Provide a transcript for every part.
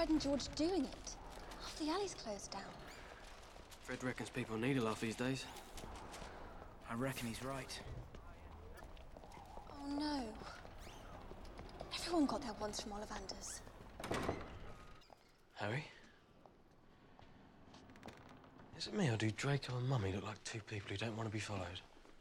Fred and George doing it? Half the alley's closed down. Fred reckons people need a laugh these days. I reckon he's right. Oh no. Everyone got their wands from Ollivander's. Harry? Is it me, or do Draco and Mummy look like two people who don't want to be followed?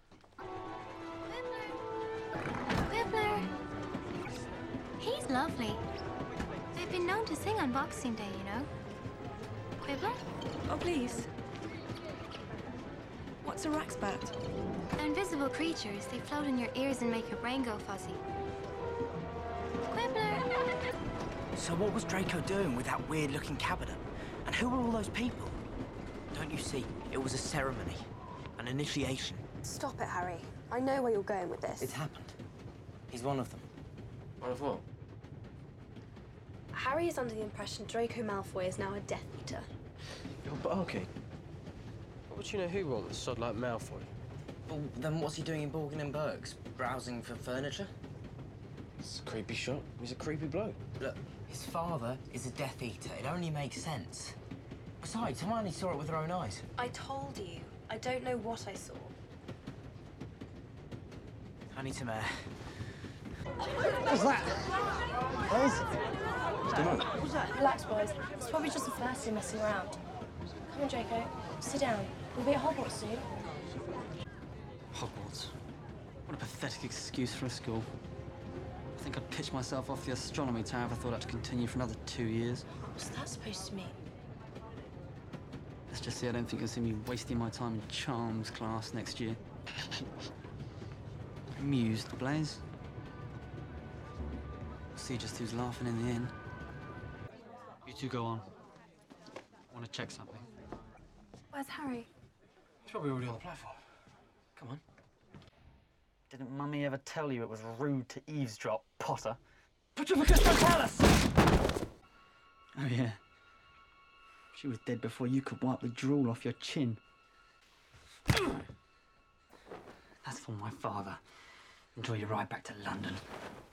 Quibbler! He's lovely. They've been known to sing on Boxing Day, you know. Quibbler? Oh, please. What's a raxbat? They're invisible creatures. They float in your ears and make your brain go fuzzy. Quibbler! So what was Draco doing with that weird-looking cabinet? And who were all those people? Don't you see? It was a ceremony. An initiation. Stop it, Harry. I know where you're going with this. It's happened. He's one of them. One of what? Harry is under the impression Draco Malfoy is now a Death Eater. You're barking. What would you know who wants a sod like Malfoy? Well, then what's he doing in Borgin and Burke's? Browsing for furniture? It's a creepy shot. He's a creepy bloke. Look, his father is a Death Eater. It only makes sense. Besides, Hermione saw it with her own eyes. I told you. I don't know what I saw. I need some air. What's that? What is it? Relax, boys. It's probably just the first year messing around. Come on, Draco. Sit down. We'll be at Hogwarts soon. Hogwarts. What a pathetic excuse for a school. I think I'd pitch myself off the astronomy tower if I thought I'd continue for another 2 years. What's that supposed to mean? Let's just say I don't think you'll see me wasting my time in charms class next year. Amused, Blaise? We'll see just who's laughing in the end. You two go on. I want to check something. Where's Harry? He's probably already on the platform. Come on. Didn't Mummy ever tell you it was rude to eavesdrop, Potter? Petrificus Totalis! Oh, yeah. She was dead before you could wipe the drool off your chin. That's for my father. Enjoy your ride back to London.